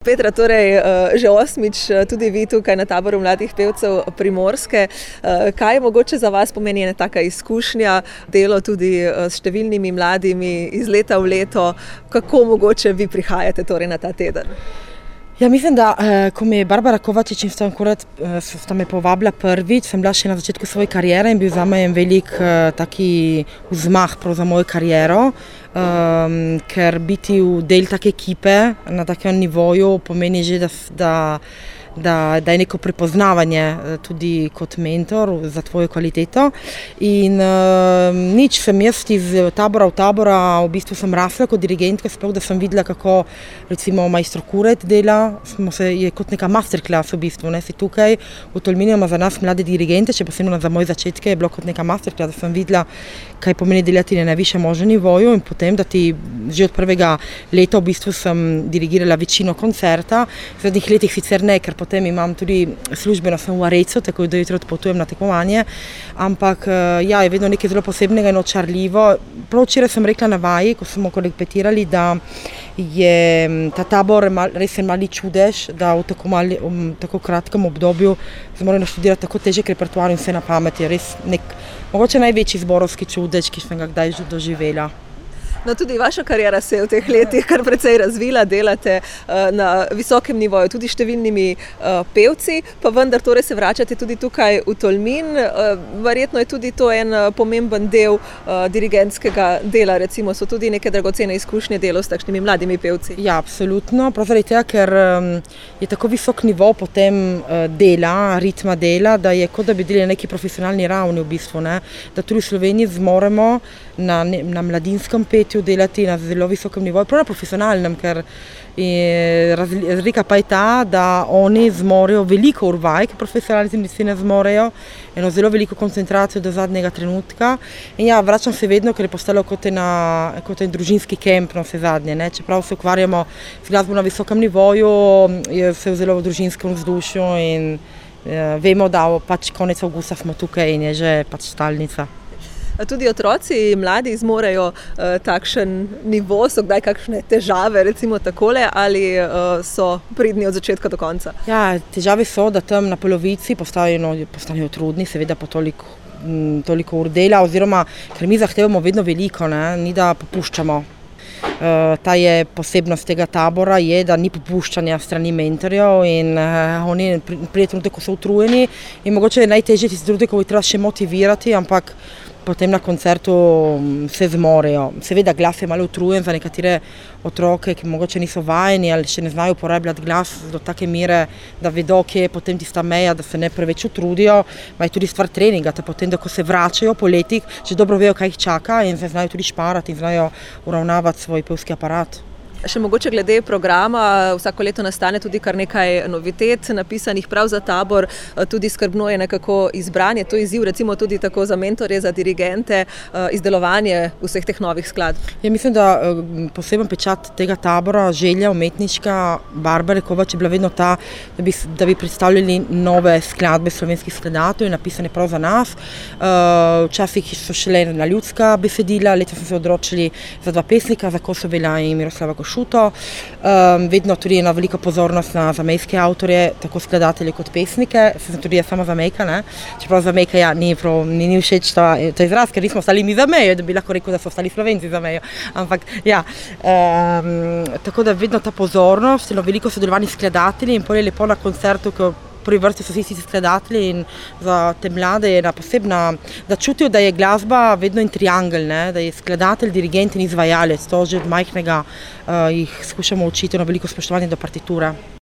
Petra, torej že 8. tudi vi tukaj na taboru mladih pevcev Primorske. Kaj je mogoče za vas pomeni ena taka izkušnja, delo tudi s številnimi mladimi iz leta v leto? Kako mogoče vi prihajate torej na ta teden? Ja, mislim, da ko me je Barbara Kovačič in sta me povabila prvič, sem bila še na začetku svoje karijere in bil zame en velik taki vzmah za mojo kariero, ker biti v del take ekipe na takem nivoju pomeni že, da je neko prepoznavanje tudi kot mentor za tvojo kvaliteto. In nič, sem jaz iz tabora v tabora, v bistvu sem rasla kot dirigentka, sploh da sem videla, kako recimo majstro Kuret dela, je kot neka masterclass v bistvu, ne, si tukaj v Tolminu ima za nas mlade dirigente, še posebno za moje začetke je bilo kot neka masterclass, da sem videla, kaj pomeni delati na najvišjem možnem nivoju in potem, da ti že od prvega leta v bistvu sem dirigirala večino koncerta, v zadnjih letih sicer ne, ker potem imam tudi službeno, sem v Arecu, tako da jutro odpotujem na tekmovanje, ampak ja, je vedno nekaj zelo posebnega in očarljivo. Prav včeraj sem rekla na vaji, ko smo repetirali, da je ta tabor res en mali čudež, da v tako kratkem obdobju zmorajo naštudirati tako težek repertoar in vse na pamet. Je res mogoče največji zborovski čudež, ki sem ga kdaj doživela. No, tudi vaša kariera se je v teh letih kar precej razvila, delate na visokem nivoju, tudi številnimi pevci, pa vendar torej se vračate tudi tukaj v Tolmin. Verjetno je tudi to en pomemben del dirigentskega dela, recimo so tudi neke dragocene izkušnje delo s takšnimi mladimi pevci. Ja, absolutno, prav zaradi tega, ker je tako visok nivo potem dela, ritma dela, da je kot da bi delali na neki profesionalni ravni v bistvu, ne? Da tudi v Sloveniji zmoremo na mladinskem petju delati na zelo visokem nivoju, prav na profesionalnem, ker razlika pa je ta, da oni zmorejo veliko urvaj, ki profesionalni ne zmorejo, eno zelo veliko koncentracijo do zadnjega trenutka. In ja, vračam se vedno, ker je postalo kot en družinski kemp, no, vse zadnje, ne. Čeprav se ukvarjamo z glasbo na visokem nivoju, je vse zelo v družinskem vzdušju in vemo, da pač konec avgusta smo tukaj in je že pač stalnica. Tudi otroci, mladi zmorejo takšen nivo, so kdaj kakšne težave, recimo takole, ali so pridni od začetka do konca? Ja, težave so, da tam na polovici postanejo trudni, seveda po toliko ur dela, oziroma ker mi zahtevamo vedno veliko, ne, ni da popuščamo. Ta je posebnost tega tabora, je, da ni popuščanja strani mentorjev in oni pride trenutek, ko so utrujeni in mogoče je najtežje tisti trenutek, ko jih treba še motivirati, ampak potem na koncertu se zmorejo. Seveda glas je malo utrujen za nekatere otroke, ki mogoče niso vajeni ali še ne znajo uporabljati glas do take mere, da vedo, kje je potem tista meja, da se ne preveč utrudijo. Ma je tudi stvar treninga, da potem, da ko se vračajo po letih, že dobro vejo, kaj jih čaka in se znajo tudi šparati in znajo uravnavati svoj pevski aparat. Še mogoče glede programa, vsako leto nastane tudi kar nekaj novitet, napisanih prav za tabor, tudi skrbno je nekako izbranje, to izziv recimo tudi tako za mentorje, za dirigente, izdelovanje vseh teh novih skladb. Ja, mislim, da poseben pečat tega tabora, želja umetniška Barbare Kovač je bila vedno ta, da bi predstavljali nove skladbe slovenskih skladateljev, napisane prav za nas. Včasih so šele na ljudska besedila, letos smo se odločili za 2 pesnika, za Kosovela in Miroslava Šuto. Vedno tudi ena velika pozornost na zamejske avtorje, tako skladatelje kot pesnike. Sem tudi jaz sama zamejka, ne? Čeprav zamejka ja, ni všeč ta izraz, ker nismo ostali mi zamejo, da bi lahko rekel, da so ostali Slovenci zamejo. Ampak ja, tako da vedno ta pozornost, veliko sodelovanje s skladatelji in potem je lepo na koncertu, ko prvi vrsti so vsi skladatelji in za te mlade je posebna, da čutijo, da je glasba vedno en triangel, ne? Da je skladatelj, dirigent in izvajalec. To že od majhnega jih skušamo učiti na veliko spoštovanje do partiture.